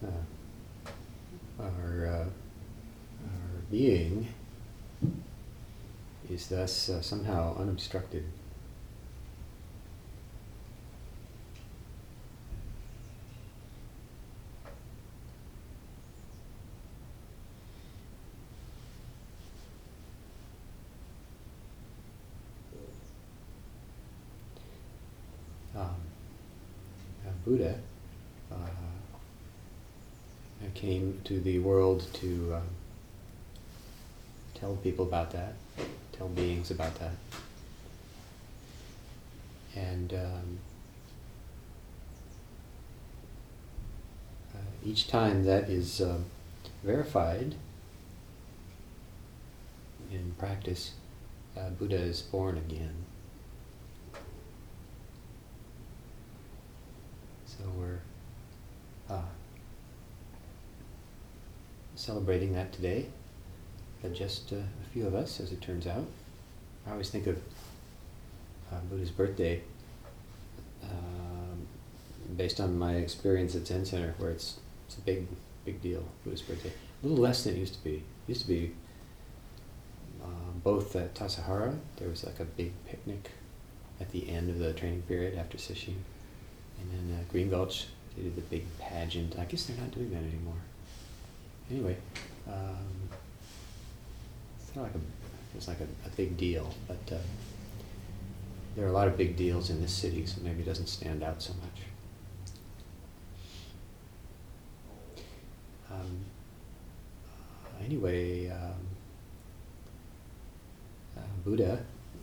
our being is thus somehow unobstructed. Buddha came to the world to tell people about that, tell beings about that. And each time that is verified in practice, Buddha is born again. So we're celebrating that today. Just a few of us, as it turns out. I always think of Buddha's birthday based on my experience at Zen Center, where it's a big deal, Buddha's birthday. A little less than it used to be. It used to be both at Tassajara, there was like a big picnic at the end of the training period after Sesshin. And then Green Gulch, they did the big pageant. I guess they're not doing that anymore. Anyway, it's like a big deal, but there are a lot of big deals in this city, so maybe it doesn't stand out so much. Anyway, Buddha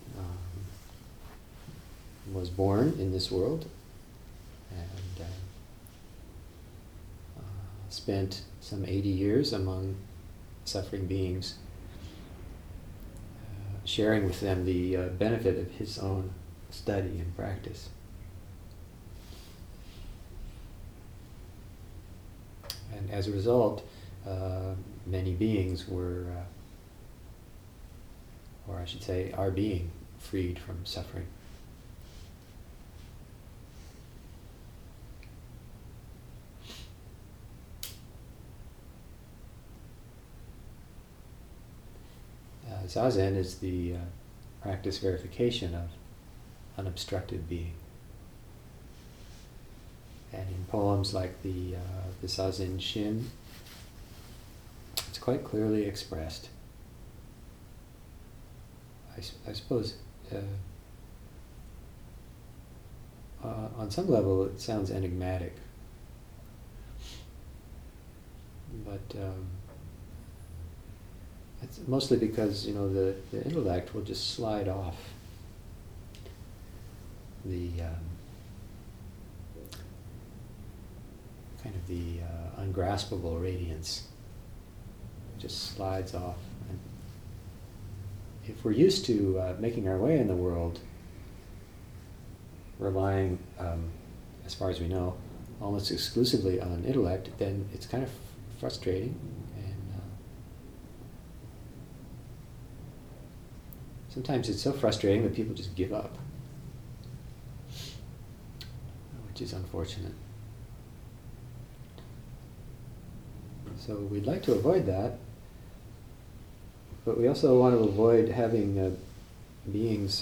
was born in this world and spent some 80 years among suffering beings, sharing with them the benefit of his own study and practice. And as a result, many beings were, or I should say, are being freed from suffering. Zazen is the practice verification of unobstructed being. And in poems like the Zazen Shin, it's quite clearly expressed. I suppose on some level it sounds enigmatic, but it's mostly because, the intellect will just slide off the kind of the ungraspable radiance. It just slides off. And if we're used to making our way in the world, relying, as far as we know, almost exclusively on intellect, then it's kind of frustrating. Sometimes it's so frustrating that people just give up, which is unfortunate. So we'd like to avoid that, but we also want to avoid having beings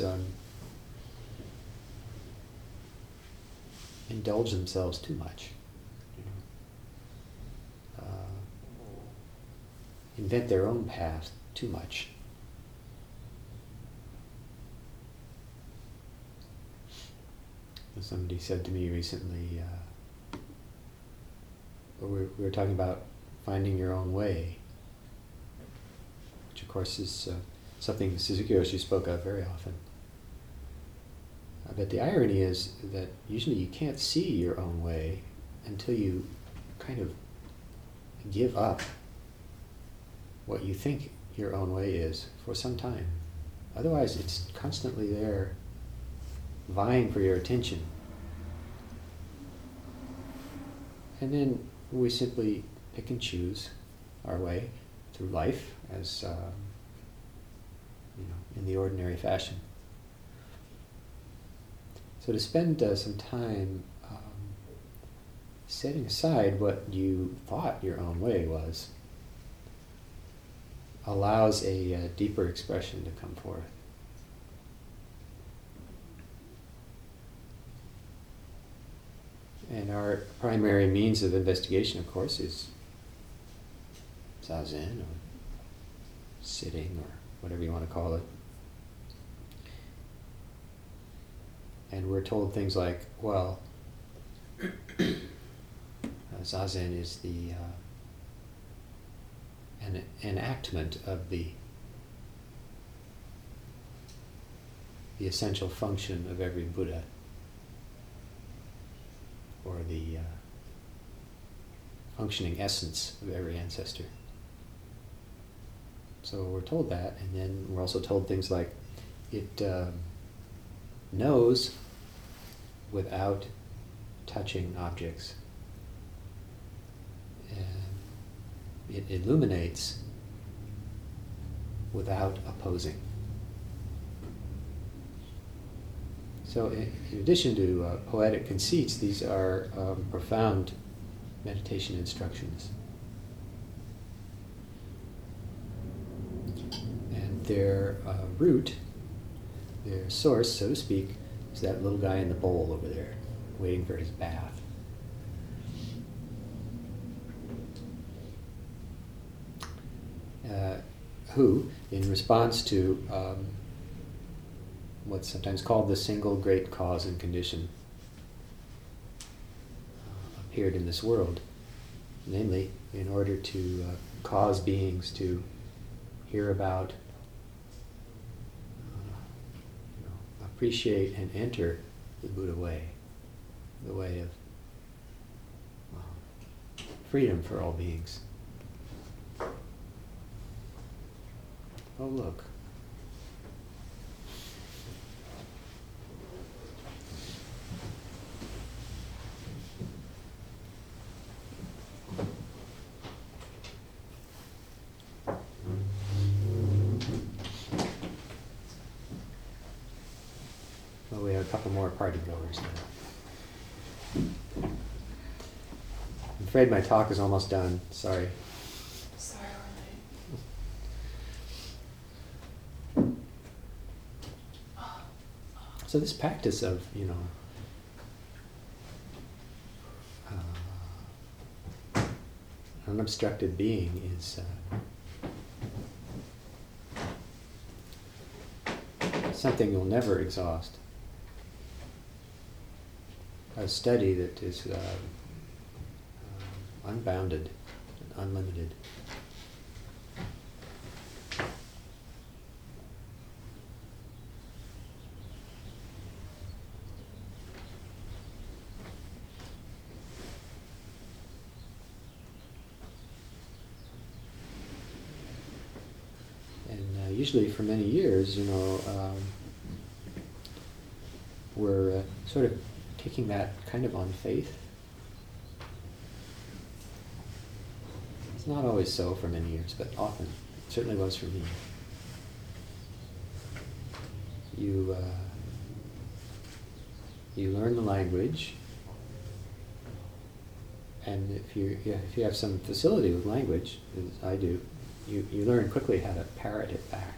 indulge themselves too much. Invent their own path too much. Somebody said to me recently, we were talking about finding your own way, which of course is something Suzuki Roshi spoke of very often. But the irony is that usually you can't see your own way until you kind of give up what you think your own way is for some time. Otherwise it's constantly there, vying for your attention. And then we simply pick and choose our way through life as in the ordinary fashion. So to spend some time setting aside what you thought your own way was allows a deeper expression to come forth. And our primary means of investigation, of course, is zazen, or sitting, or whatever you want to call it. And we're told things like, well, zazen is the an enactment of the essential function of every Buddha, or the functioning essence of every ancestor. So we're told that, and then we're also told things like it knows without touching objects. And it illuminates without opposing. So in addition to poetic conceits, these are profound meditation instructions. And their root, their source, so to speak, is that little guy in the bowl over there, waiting for his bath. Who, in response to what's sometimes called the single great cause and condition, appeared in this world, namely, in order to cause beings to hear about, appreciate and enter the Buddha way, the way of freedom for all beings. Oh, look. Well, we have a couple more party goers now. I'm afraid my talk is almost done. Sorry. So this practice of, unobstructed being is something you'll never exhaust. A study that is unbounded and unlimited. Usually for many years, we're sort of taking that kind of on faith. It's not always so for many years, but often. It certainly was for me. You learn the language, and if you have some facility with language, as I do, you learn quickly how to parrot it back.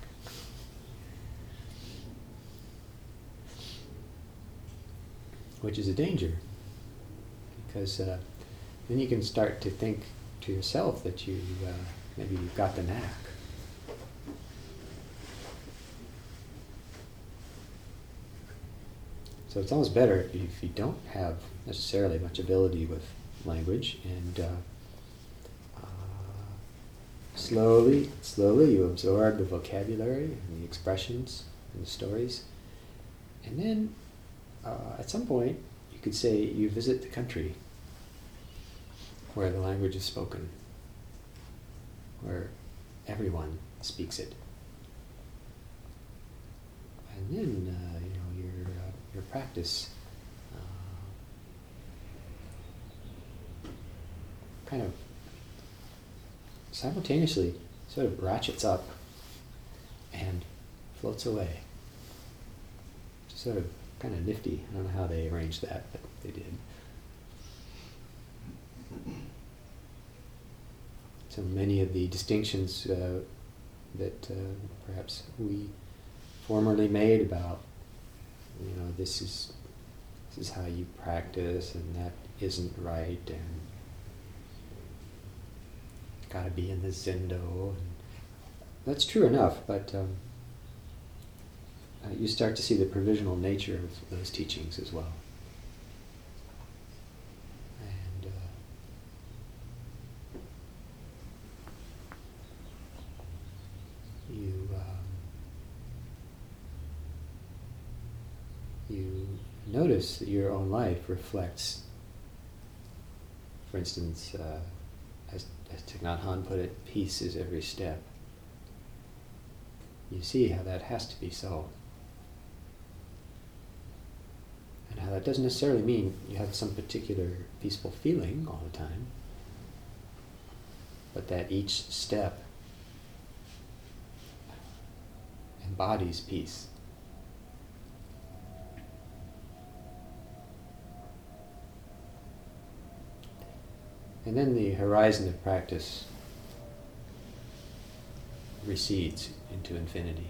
Which is a danger, because then you can start to think to yourself that maybe you've got the knack. So it's almost better if you don't have necessarily much ability with language, and slowly you absorb the vocabulary and the expressions and the stories. And then at some point you could say you visit the country where the language is spoken, where everyone speaks it. And then your practice kind of simultaneously sort of ratchets up and floats away. Sort of kind of nifty. I don't know how they arranged that, but they did. so many of the distinctions that perhaps we formerly made about, this is how you practice, and that isn't right, and got to be in the zendo. And that's true enough, but you start to see the provisional nature of those teachings as well. And you notice that your own life reflects, for instance, as Thich Nhat Hanh put it, peace is every step. You see how that has to be so. And how that doesn't necessarily mean you have some particular peaceful feeling all the time, but that each step embodies peace. And then the horizon of practice recedes into infinity.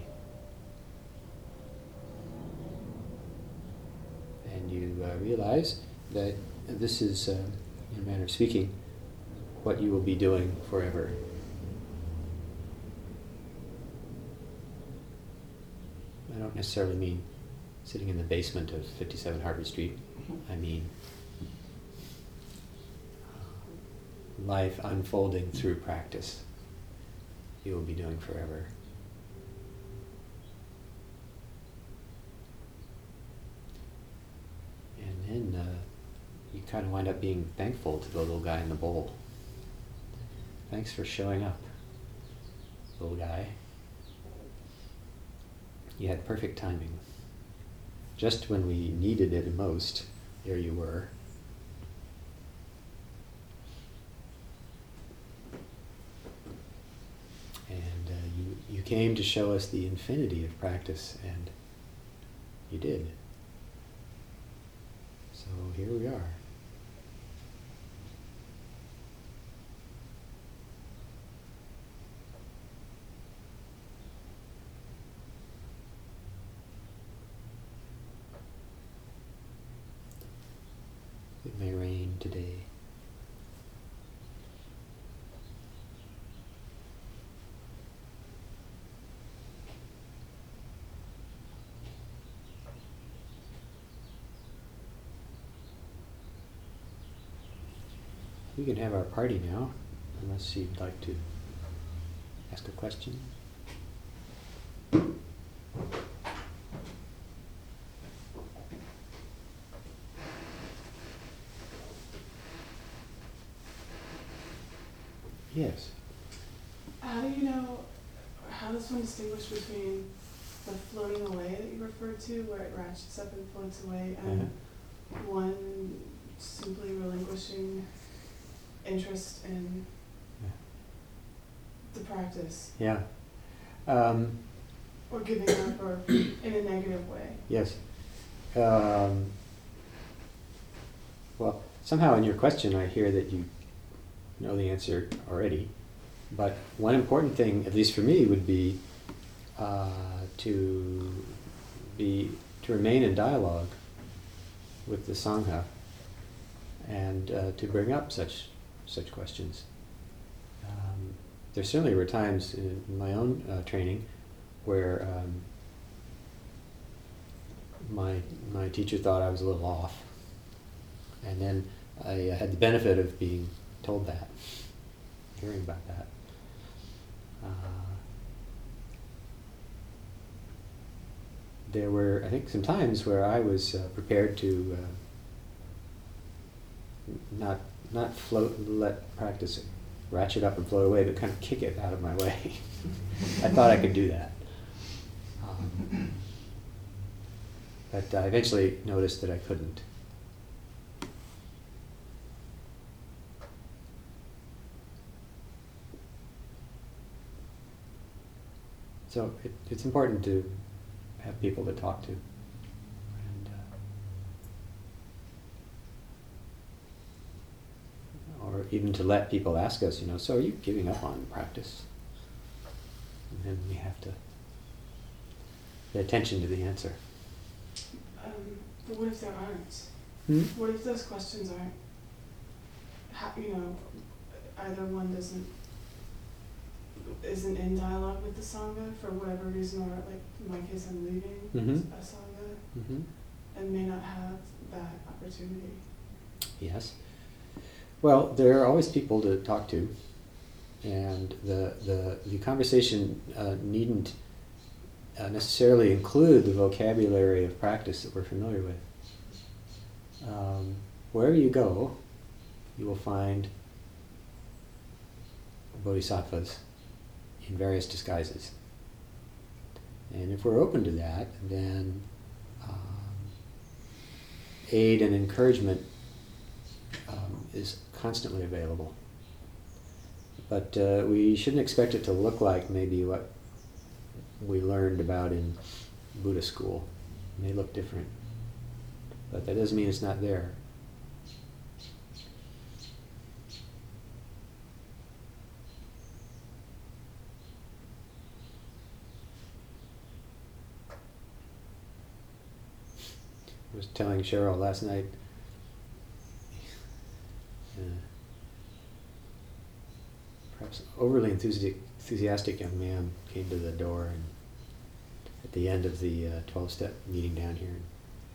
And you realize that this is, in a manner of speaking, what you will be doing forever. I don't necessarily mean sitting in the basement of 57 Harvard Street. I mean life unfolding through practice. You will be doing forever. And then you kind of wind up being thankful to the little guy in the bowl. Thanks for showing up, little guy. You had perfect timing. Just when we needed it most, there you were. You came to show us the infinity of practice, and you did. So here we are. It may rain today. We can have our party now, unless you'd like to ask a question. Yes. How do you know, how does one distinguish between the floating away that you referred to, where it ratchets up and floats away, and one simply relinquishing interest in the practice? Yeah. Or giving up, or in a negative way? Yes. Well, somehow in your question I hear that you know the answer already, but one important thing, at least for me, would be to remain in dialogue with the Sangha, and to bring up such questions. There certainly were times in my own training where my teacher thought I was a little off, and then I had the benefit of being told that, hearing about that. There were, I think, some times where I was prepared to not let practice ratchet up and float away, but kind of kick it out of my way. I thought I could do that. But I eventually noticed that I couldn't. So it's important to have people to talk to. And, or even to let people ask us, so are you giving up on practice? And then we have to pay attention to the answer. But what if there aren't? What if those questions aren't, either one isn't in dialogue with the Sangha for whatever reason, or like in my case I'm leaving a Sangha, and may not have that opportunity? Yes. Well, there are always people to talk to, and the conversation needn't necessarily include the vocabulary of practice that we're familiar with. Wherever you go, you will find bodhisattvas in various disguises. And if we're open to that, then aid and encouragement is constantly available. But we shouldn't expect it to look like maybe what we learned about in Buddha school. It may look different, but that doesn't mean it's not there. I was telling Cheryl last night, perhaps overly enthusiastic young man came to the door and at the end of the 12-step meeting down here, and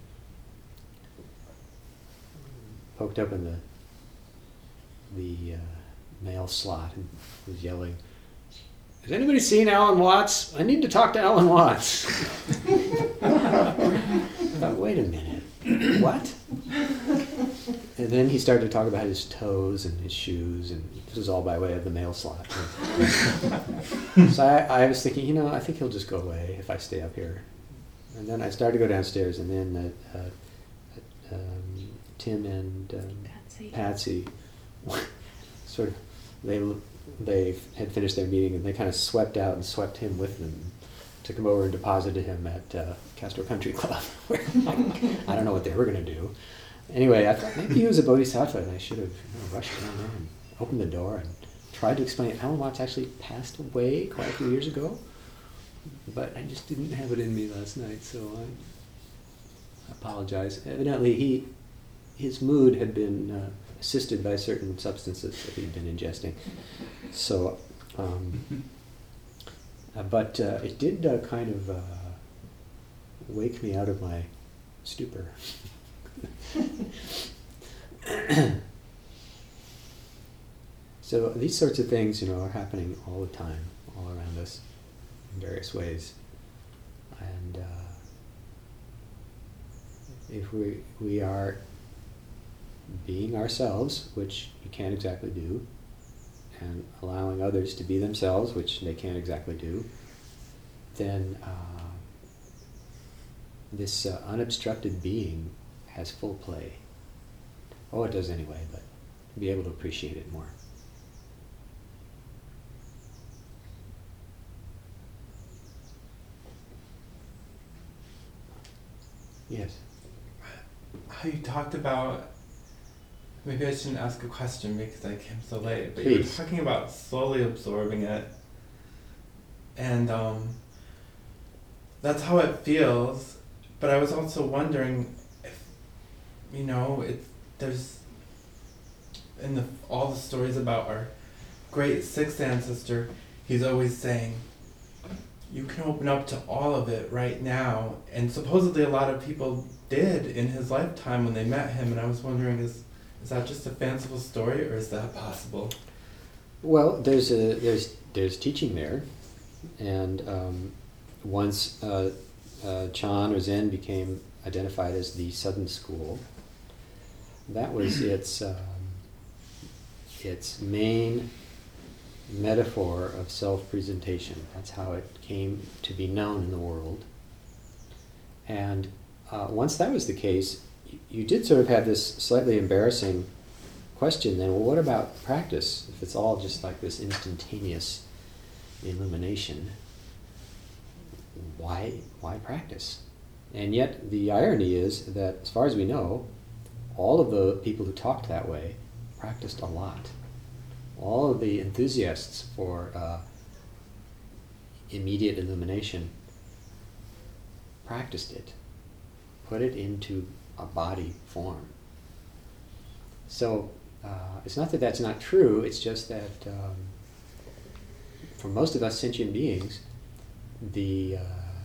poked up in the mail slot and was yelling, "Has anybody seen Alan Watts? I need to talk to Alan Watts." I thought, wait a minute, what? And then he started to talk about his toes and his shoes, and this was all by way of the mail slot. So I was thinking, I think he'll just go away if I stay up here. And then I started to go downstairs, and then Tim and Patsy sort of, they had finished their meeting, and they kind of swept out and swept him with them. Took him over and deposited him at Castro Country Club, where I don't know what they were going to do. Anyway, I thought maybe he was a bodhisattva, and I should have rushed down there and opened the door and tried to explain Alan Watts actually passed away quite a few years ago, but I just didn't have it in me last night, so I apologize. Evidently, his mood had been assisted by certain substances that he'd been ingesting. So, but it did kind of wake me out of my stupor. So these sorts of things, are happening all the time, all around us, in various ways. And if we are being ourselves, which you can't exactly do, and allowing others to be themselves, which they can't exactly do, then this unobstructed being has full play. Oh, it does anyway, but be able to appreciate it more. Yes. How you talked about, maybe I shouldn't ask a question because I came so late, but Please. you were talking about slowly absorbing it, and that's how it feels, but I was also wondering if, there's, in all the stories about our great sixth ancestor, he's always saying, you can open up to all of it right now. And supposedly a lot of people did in his lifetime when they met him. And I was wondering, is that just a fanciful story, or is that possible? Well, there's teaching there, and once Chan or Zen became identified as the Sudden School, that was its main metaphor of self-presentation. That's how it came to be known in the world. And once that was the case, you did sort of have this slightly embarrassing question then, well, what about practice? If it's all just like this instantaneous illumination, why practice? And yet the irony is that, as far as we know, all of the people who talked that way practiced a lot. all of the enthusiasts for immediate illumination practiced it, put it into a body form. So it's not that that's not true, it's just that for most of us sentient beings, the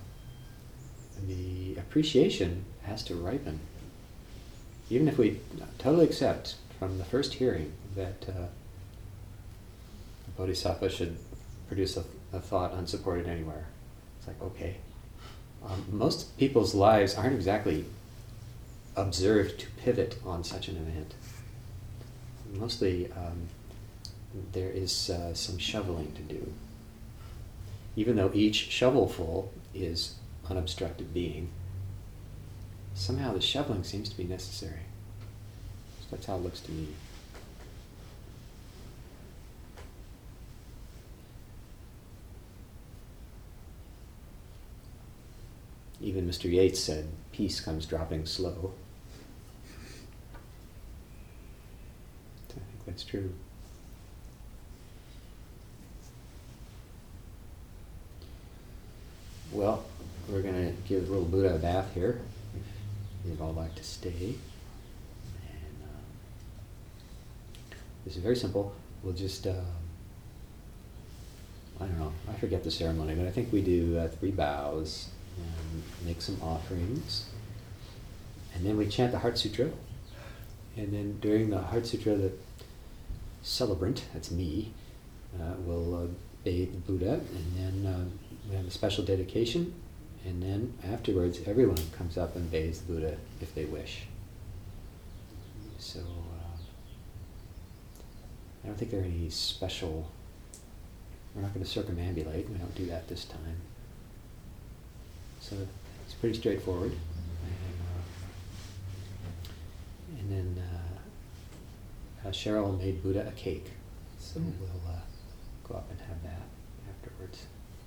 appreciation has to ripen. Even if we totally accept from the first hearing that a bodhisattva should produce a thought unsupported anywhere, it's like, okay. Most people's lives aren't exactly observed to pivot on such an event. Mostly there is some shoveling to do. Even though each shovelful is unobstructed being, somehow the shoveling seems to be necessary. So that's how it looks to me. Even Mr. Yeats said, peace comes dropping slow. I think that's true. Well, we're going to give little Buddha a bath here, if you'd all like to stay. And this is very simple. We'll just, I don't know, I forget the ceremony, but I think we do 3 bows and make some offerings. And then we chant the Heart Sutra. And then during the Heart Sutra, the celebrant, that's me, will bathe the Buddha, and then we have a special dedication, and then afterwards everyone comes up and bathes the Buddha if they wish. So I don't think there are any special, we're not going to circumambulate, we don't do that this time. So it's pretty straightforward. And then Cheryl made Buddha a cake, so we'll go up and have that afterwards.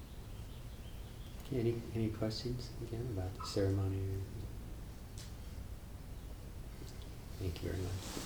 Okay, any questions again about the ceremony? Thank you very much.